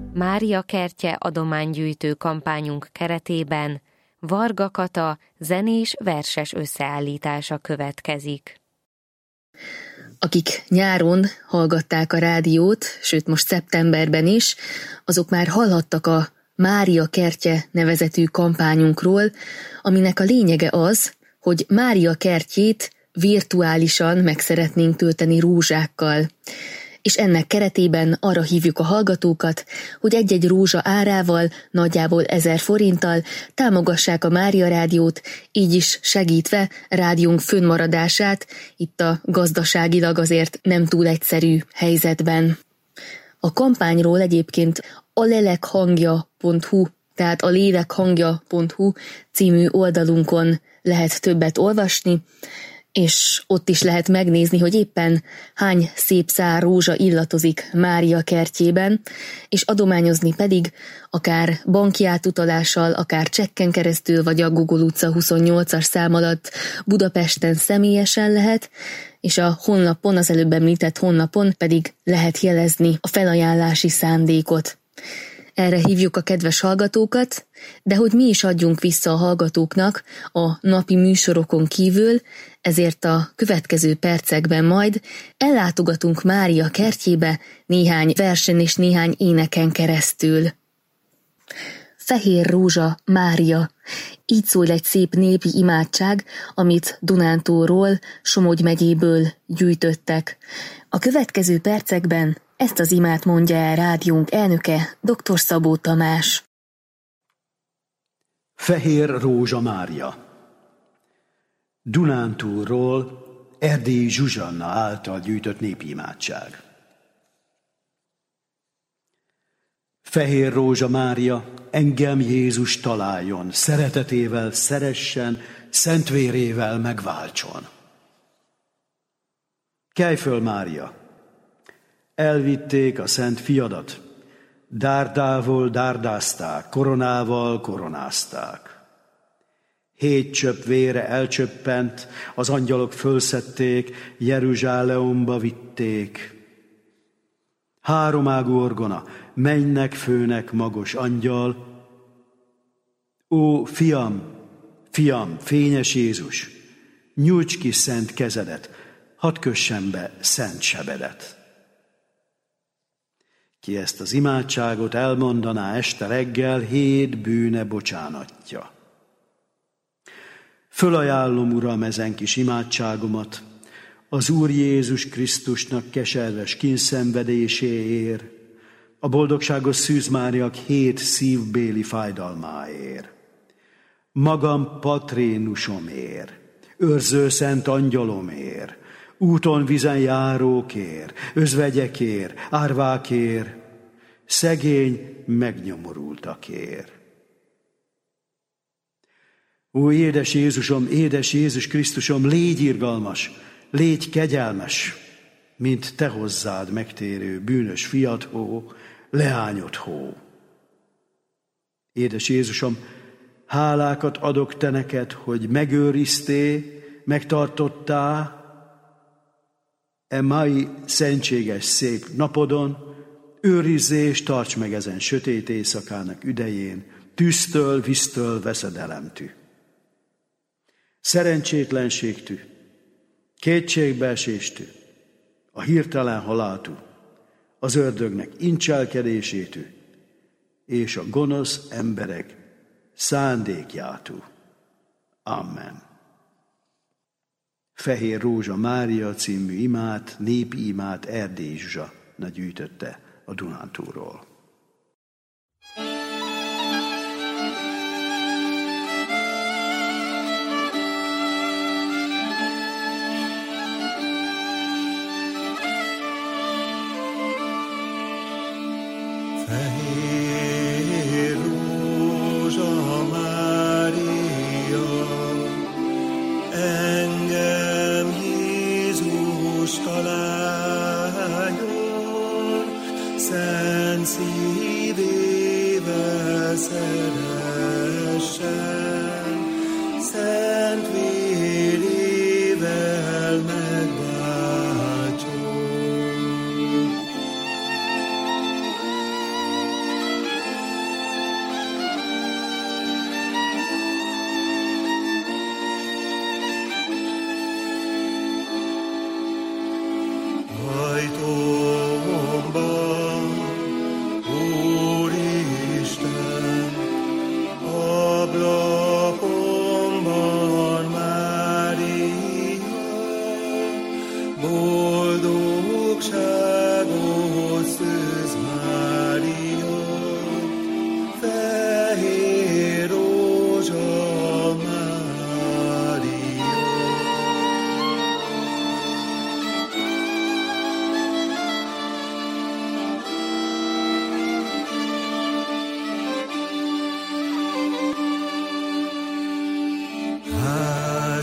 Mária Kertje adománygyűjtő kampányunk keretében Varga Kata zenés verses összeállítása következik. Akik nyáron hallgatták a rádiót, sőt most szeptemberben is, azok már hallhattak a Mária Kertje nevezetű kampányunkról, aminek a lényege az, hogy Mária kertjét virtuálisan meg szeretnénk tölteni rózsákkal. És ennek keretében arra hívjuk a hallgatókat, hogy egy-egy rózsa árával, nagyjából 1000 forinttal támogassák a Mária Rádiót, így is segítve rádiónk fönnmaradását itt a gazdaságilag azért nem túl egyszerű helyzetben. A kampányról egyébként a lelekhangja.hu, tehát a lélekhangja.hu című oldalunkon lehet többet olvasni, és ott is lehet megnézni, hogy éppen hány szép szár rózsa illatozik Mária kertjében, és adományozni pedig akár banki átutalással, akár csekken keresztül, vagy a Gogol utca 28-as szám alatt Budapesten személyesen lehet, és a honlapon, az előbb említett honlapon pedig lehet jelezni a felajánlási szándékot. Erre hívjuk a kedves hallgatókat, de hogy mi is adjunk vissza a hallgatóknak a napi műsorokon kívül, ezért a következő percekben majd ellátogatunk Mária kertjébe néhány versen és néhány éneken keresztül. Fehér rózsa, Mária. Így szól egy szép népi imádság, amit Dunántúlról, Somogy megyéből gyűjtöttek. A következő percekben ezt az imát mondja el rádiónk elnöke, dr. Szabó Tamás. Fehér rózsa, Mária. Dunántúlról Erdélyi Zsuzsanna által gyűjtött népi imádság. Fehér rózsa, Mária, engem Jézus találjon, szeretetével szeressen, szent vérével megváltson. Kelj föl, Mária! Elvitték a szent fiadat, dárdával dárdázták, koronával koronázták. 7 csöpp vére elcsöppent, az angyalok fölszedték, Jeruzsálemba vitték. 3 ágú orgona, mennynek, főnek, magos angyal. Ó, fiam, fiam, fényes Jézus, nyújts ki szent kezedet, hadd kössen be szent sebedet. Ki ezt az imádságot elmondaná este reggel, 7 bűne bocsánatja. Fölajánlom, Uram, ezen kis imádságomat az Úr Jézus Krisztusnak keserves kínszenvedéséért, a boldogságos Szűz Máriák 7 szívbéli fájdalmáért, magam patrénusomért, őrző szent angyalomért, úton vizen járókért, özvegyekért, árvákért, szegény megnyomorultakért. Ó, édes Jézusom, édes Jézus Krisztusom, légy irgalmas, légy kegyelmes, mint te hozzád megtérő bűnös fiadhó, leányodhó. Édes Jézusom, hálákat adok te neked, hogy megőriztél, megtartottál e mai szentséges szép napodon, őrizzé és tarts meg ezen sötét éjszakának idején, tűztől, víztől, veszedelemtű, szerencsétlenségtű, kétségbeeséstű, a hirtelen haláltű, az ördögnek incselkedésétű, és a gonosz emberek szándékjátú. Amen. Fehér rózsa, Mária című imát, népi imát Erdélyi Zsuzsanna gyűjtötte a Dunántúlról. Fehér rózsa, Mária, engem Jézus találjon, szent szívével szeressen, szent vérével megváltson.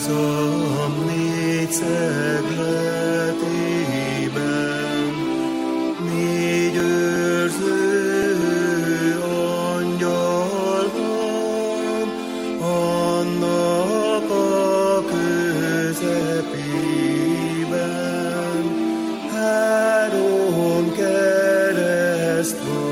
házam négy szegletében, négy őrző angyal van, annak a közepében három kereszt van.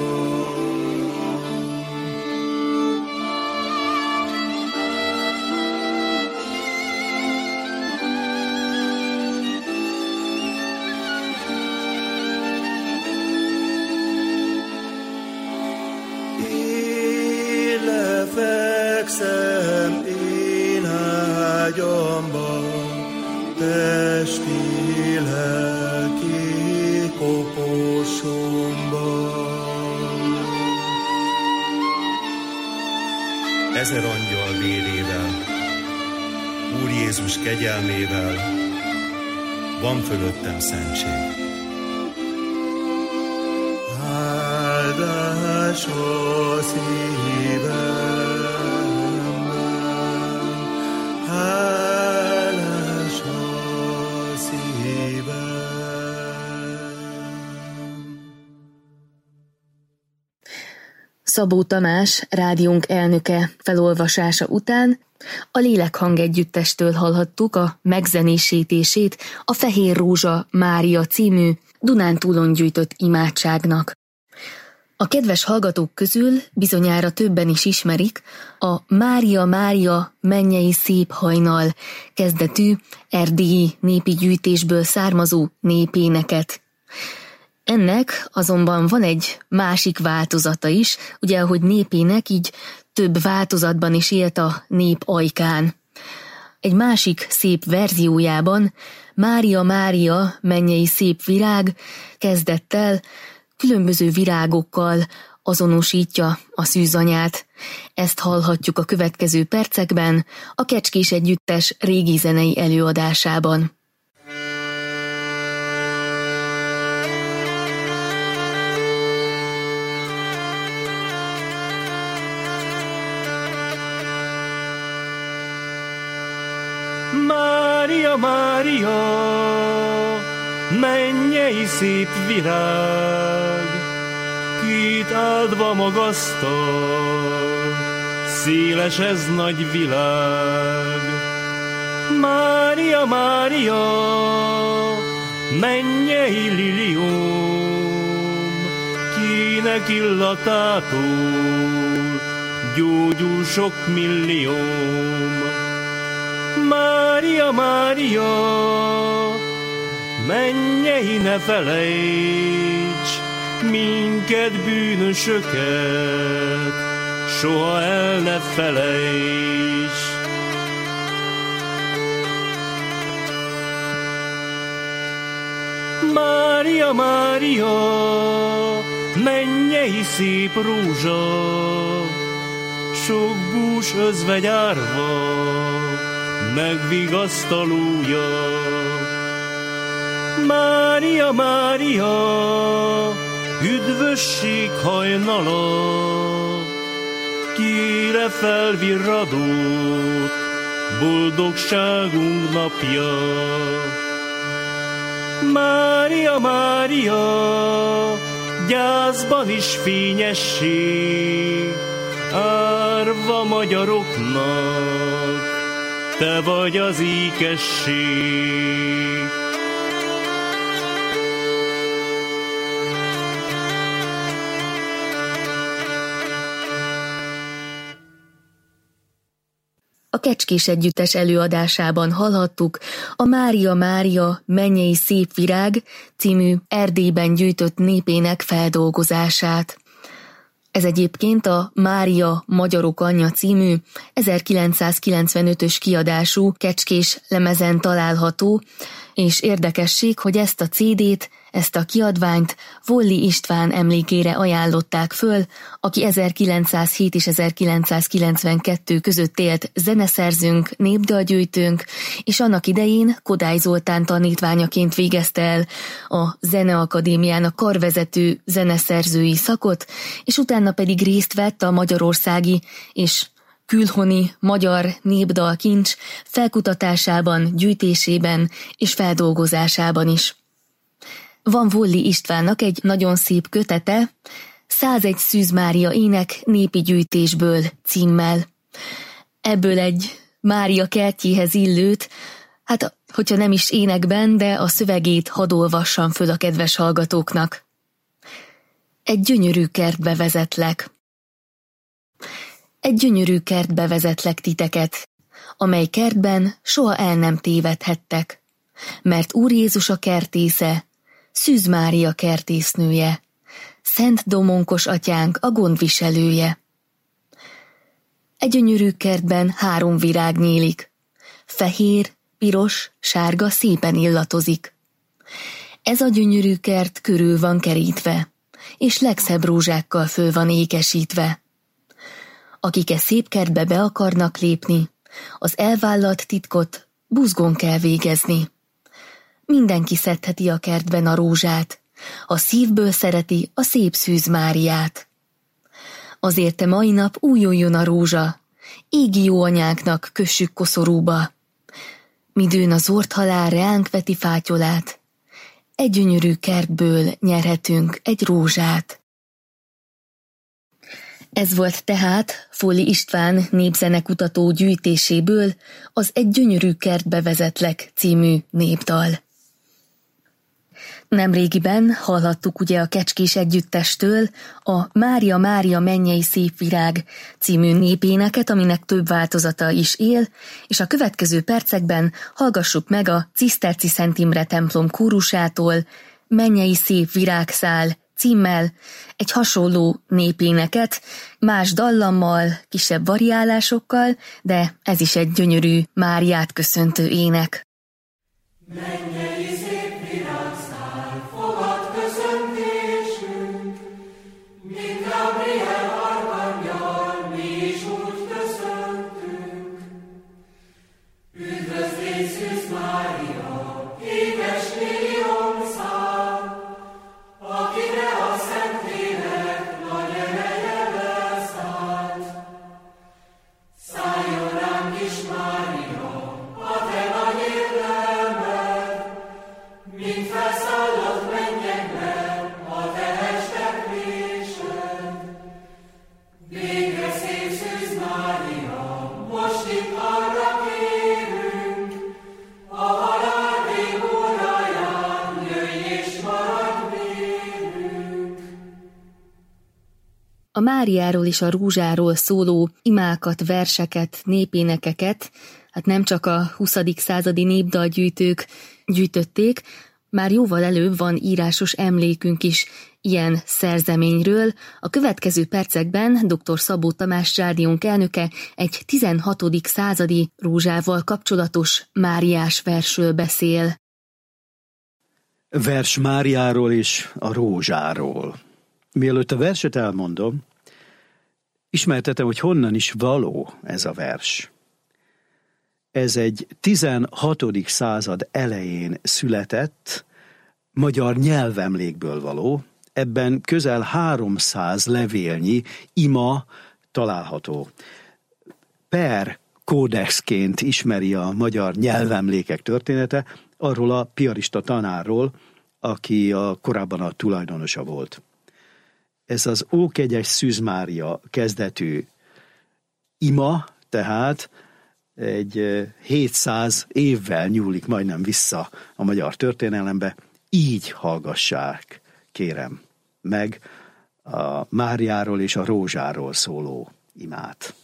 Fekszem én ágyamban, testi lelki koporsomban. Ezer angyal vérével, Úr Jézus kegyelmével van fölöttem szentség. Áldás a szívemben, hálás a szívem. Szabó Tamás, rádiónk elnöke felolvasása után a Lélekhang Együttestől hallhattuk a megzenésítését a Fehér Rózsa Mária című Dunántúlon gyűjtött imádságnak. A kedves hallgatók közül bizonyára többen is ismerik a Mária, Mária, mennyei szép hajnal kezdetű erdélyi népi gyűjtésből származó népéneket. Ennek azonban van egy másik változata is, ugye ahogy népének, így több változatban is élt a nép ajkán. Egy másik szép verziójában Mária, Mária, mennyei szép virág kezdettel különböző virágokkal azonosítja a szűzanyát. Ezt hallhatjuk a következő percekben a Kecskés Együttes régi zenei előadásában. Mária, Mária, mennyei szép virág, kit áldva magasztal, széles ez nagy világ. Mária, Mária, mennyei lilium, kinek illatától gyógyul sok millióm. Mária, Mária, mennyei ne felejts minket bűnösöket, soha el ne felejts. Mária, Mária, mennyei szép rózsa, sok bús özvegyárva, megvigasztalója. Mária, Mária, üdvösség hajnala, kire felvirradott, boldogságunk napja. Mária, Mária, gyászban is fényesség, árva magyaroknak, te vagy az ékesség. A Kecskés Együttes előadásában hallhattuk a Mária, Mária, mennyei szép virág című Erdélyben gyűjtött népének feldolgozását. Ez egyébként a Mária Magyarok anyja című 1995-ös kiadású kecskés lemezen található, és érdekesség, hogy ezt a CD-t, ezt a kiadványt Volli István emlékére ajánlották föl, aki 1907 és 1992 között élt zeneszerzőnk, népdalgyűjtőnk, és annak idején Kodály Zoltán tanítványaként végezte el a Zeneakadémiának karvezető zeneszerzői szakot, és utána pedig részt vett a magyarországi és külhoni magyar népdalkincs felkutatásában, gyűjtésében és feldolgozásában is. Van Volli Istvánnak egy nagyon szép kötete, 101 Szűz Mária ének népi gyűjtésből címmel. Ebből egy Mária kertjéhez illőt, hát hogyha nem is énekben, de a szövegét hadd olvassam föl a kedves hallgatóknak. Egy gyönyörű kertbe vezetlek. Egy gyönyörű kertbe vezetlek titeket, amely kertben soha el nem tévedhettek, mert Úr Jézus a kertésze, Szűz Mária kertésznője, Szent Domonkos atyánk a gondviselője. Egy gyönyörű kertben 3 virág nyílik, fehér, piros, sárga szépen illatozik. Ez a gyönyörű kert körül van kerítve, és legszebb rózsákkal föl van ékesítve. Akik e szép kertbe be akarnak lépni, az elvállalt titkot buzgón kell végezni. Mindenki szedheti a kertben a rózsát, ha szívből szereti a szép Szűz Máriát. Azért te mai nap újuljon a rózsa, égi jó anyánknak kössük koszorúba. Midőn az ort halál reánk veti fátyolát, egy gyönyörű kertből nyerhetünk egy rózsát. Ez volt tehát Volli István népzenekutató gyűjtéséből az Egy gyönyörű kertbe vezetlek című népdal. Nemrégiben hallhattuk ugye a Kecskés Együttestől a Mária, Mária mennyei szép virág című népéneket, aminek több változata is él, és a következő percekben hallgassuk meg a Ciszterci Szent Imre templom kórusától Mennyei szép virágszál címmel egy hasonló népéneket, más dallammal, kisebb variálásokkal, de ez is egy gyönyörű Máriát köszöntő ének. Mennyei szép virágszál, fogad köszöntésünk, mint Gabriel arkangyal, mi is úgy köszöntünk. Üdvözlégy Szűz Mária, édes liliomszál, akire a Szentlélek nagy ereje leszállt. Szálljon ránk is, Mária, a te nagy érdemed, mint felszállott mennyekbe a te hesteklésed. Végre szép Szűz Mária, most itt arra kérünk, a halál rég óráján jöjj és maradj vélünk. A Máriáról és a rózsáról szóló imákat, verseket, népénekeket, hát nem csak a 20. századi népdalgyűjtők gyűjtötték, már jóval előbb van írásos emlékünk is ilyen szerzeményről. A következő percekben dr. Szabó Tamás rádiónk elnöke egy 16. századi rózsával kapcsolatos máriás versről beszél. Vers Máriáról és a rózsáról. Mielőtt a verset elmondom, ismertetem, hogy honnan is való ez a vers. Ez egy 16. század elején született, magyar nyelvemlékből való, ebben közel 300 levélnyi ima található. Per kódexként ismeri a magyar nyelvemlékek története, arról a piarista tanárról, aki korábban a tulajdonosa volt. Ez az Ókegyes Szűz Mária kezdetű ima, tehát egy 700 évvel nyúlik majdnem vissza a magyar történelembe. Így hallgassák, kérem, meg a Máriáról és a rózsáról szóló imát.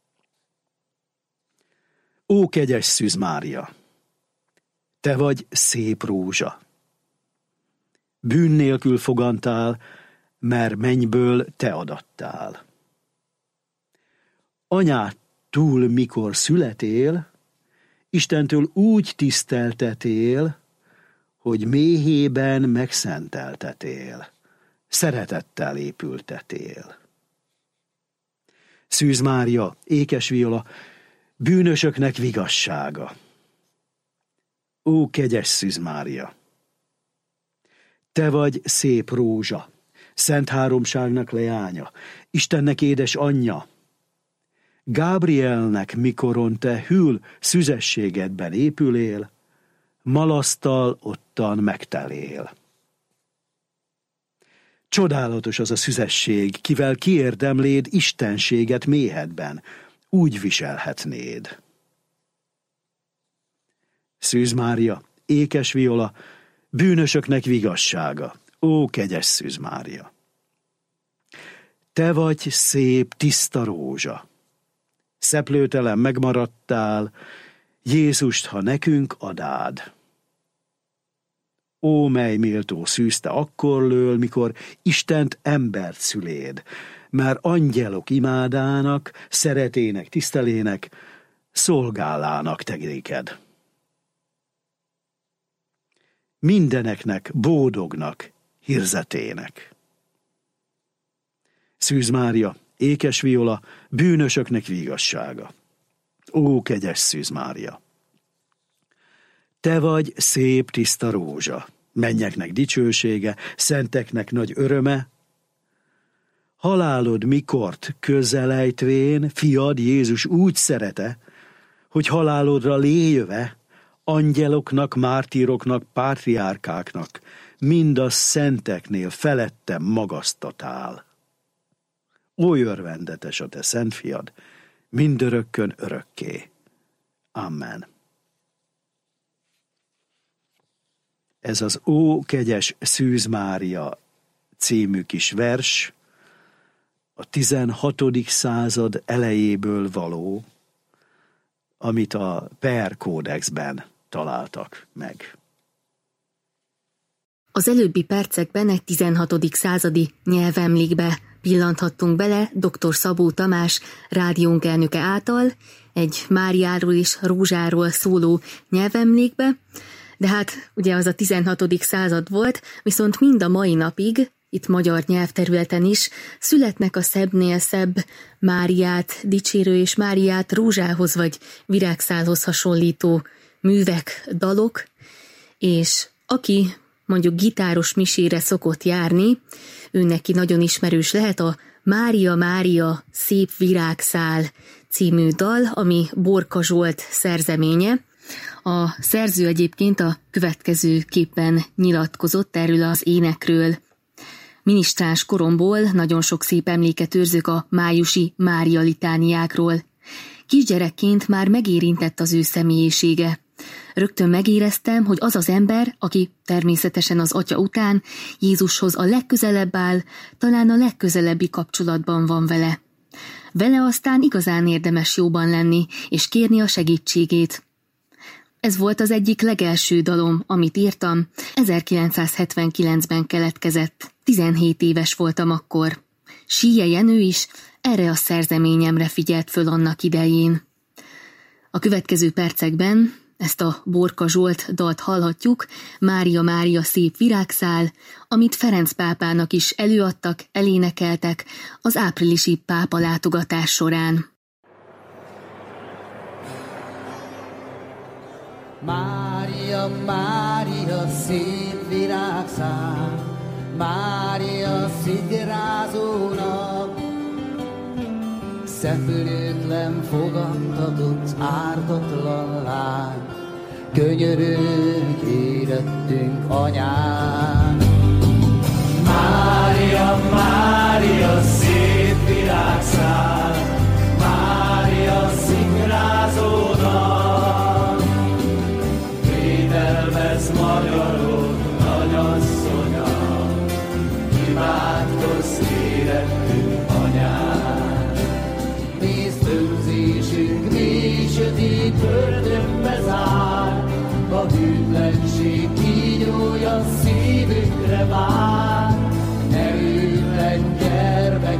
Ó, kegyes Szűz Mária, te vagy szép rózsa. Bűn nélkül fogantál, mert mennyből te adattál. Anyát túl mikor születél, Istentől úgy tiszteltetél, hogy méhében megszenteltetél, szeretettel épültetél. Szűz Mária, ékes viola, bűnösöknek vigassága. Ó, kegyes Szűz Mária! Te vagy szép rózsa, Szent Háromságnak leánya, Istennek édes anyja. Gábrielnek, mikoron te hűl szüzességedben épülél, malasztal ottan megtelél. Csodálatos az a szüzesség, kivel kiérdemléd istenséget méhedben, úgy viselhetnéd. Szűz Mária, ékes viola, bűnösöknek vigassága, ó, kegyes Szűz Mária! Te vagy szép, tiszta rózsa, szeplőtelen megmaradtál, Jézust, ha nekünk adád. Ó, mely méltó szűz, te akkor lől, mikor Istent embert szüléd, mert angyalok imádának, szeretének, tisztelének, szolgálának tegéked. Mindeneknek, bódognak, hirzetének. Szűz Mária, ékes viola, bűnösöknek vigassága. Ó, kegyes Szűz Mária! Te vagy szép, tiszta rózsa, mennyeknek dicsősége, szenteknek nagy öröme. Halálod mikort közelejtvén, fiad Jézus úgy szerete, hogy halálodra léjöve, angyaloknak, mártíroknak, pátriárkáknak, mind a szenteknél felettem magasztatál. Oly örvendetes a te szent fiad, mindörökkön örökké. Amen. Ez az Ó, kegyes Szűz Mária című kis vers a 16. század elejéből való, amit a Per Kódexben találtak meg. Az előbbi percekben egy 16. századi nyelvemlékbe pillanthattunk bele dr. Szabó Tamás rádiónk elnöke által, egy Máriáról és rózsáról szóló nyelvemlékbe, de hát ugye az a 16. század volt, viszont mind a mai napig, itt magyar nyelvterületen is, születnek a szebbnél szebb Máriát dicsérő és Máriát rózsához vagy virágszálhoz hasonlító művek, dalok, és aki mondjuk gitáros misére szokott járni, ő neki nagyon ismerős lehet a Mária, Mária, szép virágszál című dal, ami Borka Zsolt szerzeménye. A szerző egyébként a következőképpen nyilatkozott erről az énekről. Minisztráns koromból nagyon sok szép emléket őrzök a májusi Mária litániákról. Kisgyerekként már megérintett az ő személyisége. Rögtön megéreztem, hogy az az ember, aki természetesen az Atya után Jézushoz a legközelebb áll, talán a legközelebbi kapcsolatban van vele. Vele aztán igazán érdemes jóban lenni, és kérni a segítségét. Ez volt az egyik legelső dalom, amit írtam, 1979-ben keletkezett, 17 éves voltam akkor. Síje Jenő is erre a szerzeményemre figyelt föl annak idején. A következő percekben ezt a Borka Zsolt dalt hallhatjuk, Mária, Mária, szép virágszál, amit Ferenc pápának is előadtak, elénekeltek az áprilisi pápa látogatás során. Mária, Mária, szép virágszál, Mária, szikrázó nap, szeplőtlen fogadtatott ártatlan lány, könyörög érettünk anyán. Mária, Mária, szép virágszál, Mária, szikrázó nap, védelmez magyarok nagyasszonya, imádkozz érettünk anyán. Nézd, önzésünk mély sötét börtönbe zár, a hűtlenség kígyója szívünkre vár. Erőtlen gyermek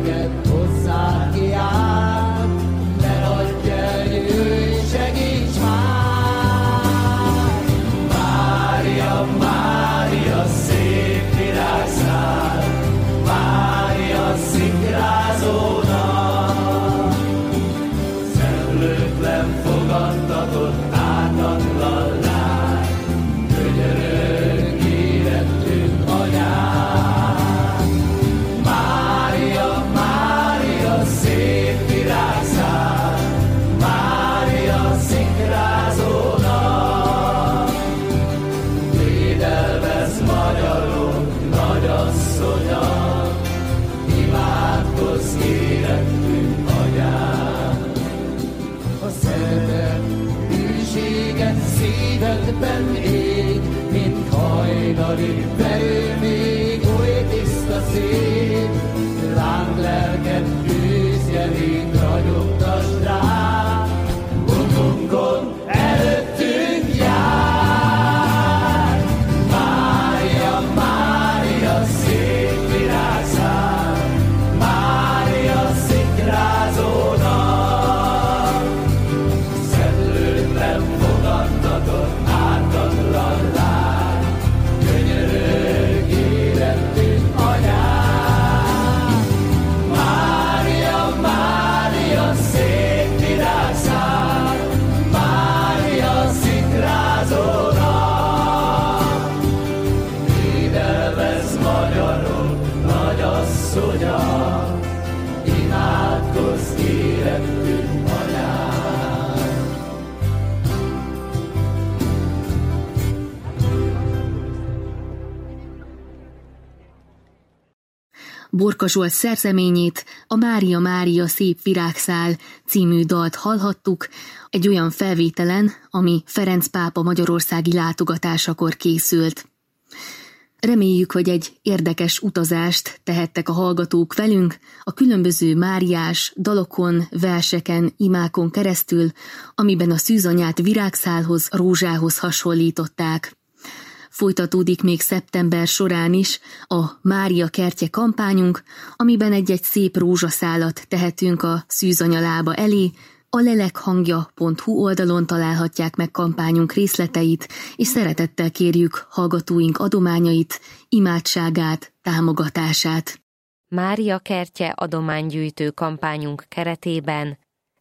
Borka Zsolt szerzeményét, a Mária Mária szép virágszál című dalt hallhattuk, egy olyan felvételen, ami Ferenc pápa magyarországi látogatásakor készült. Reméljük, hogy egy érdekes utazást tehettek a hallgatók velünk a különböző máriás dalokon, verseken, imákon keresztül, amiben a szűzanyát virágszálhoz, rózsához hasonlították. Folytatódik még szeptember során is a Mária kertje kampányunk, amiben egy-egy szép rózsaszálat tehetünk a szűzanya lába elé. A lelekhangja.hu oldalon találhatják meg kampányunk részleteit, és szeretettel kérjük hallgatóink adományait, imádságát, támogatását. Mária kertje adománygyűjtő kampányunk keretében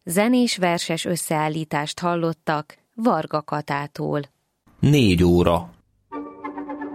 zenés-verses összeállítást hallottak Varga Katától. 4 óra.